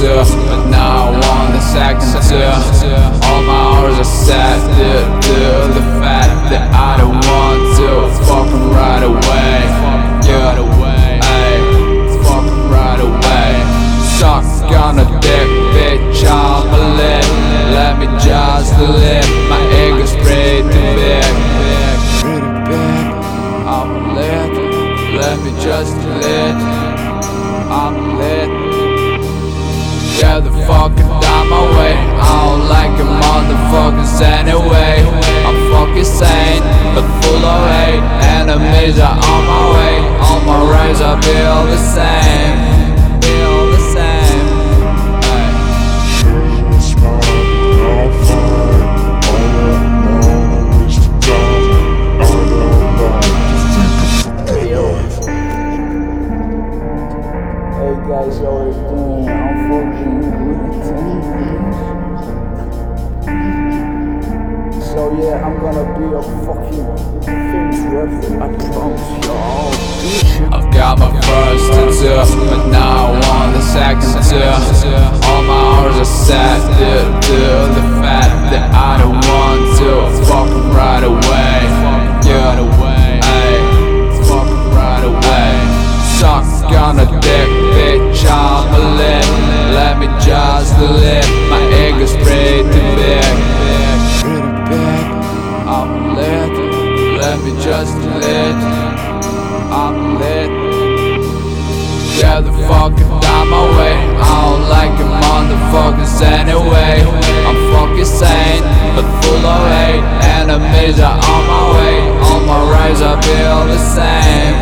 too, but now I want the second too. All my hours are set due to the fact that I don't want to fuck 'em right away. Yeah, ayy, fuck 'em right away. Suck on a dick, bitch, I'm a lit. Let me just live, my ego's pretty big. I'm lit, let me just lit. I'm lit. Yeah, the fucking down my way. I don't like a motherfuckers anyway. I'm fucking sane, but full of hate. Enemies are on my way. On my rise I feel the same. Feel the same. Hey guys, yo, what you doing? I'm fucking with. So yeah, I'm gonna be a fucking famous rapper, I promise y'all. I've got my first and two, but now I want the second too. All my hours are set due to the fact that I don't want to fuck 'em right away. Yeah, ayy, fuck 'em right away. Suck on a dick, bitch, I'm a lit. Let me just live, my ego's pretty big. I'm lit, let me just lit. I'm lit. Yeah, the fucking down my way. I don't like a motherfuckers anyway. I'm fucking sane, but full of hate. Enemies are on my way. On my rise I feel the same.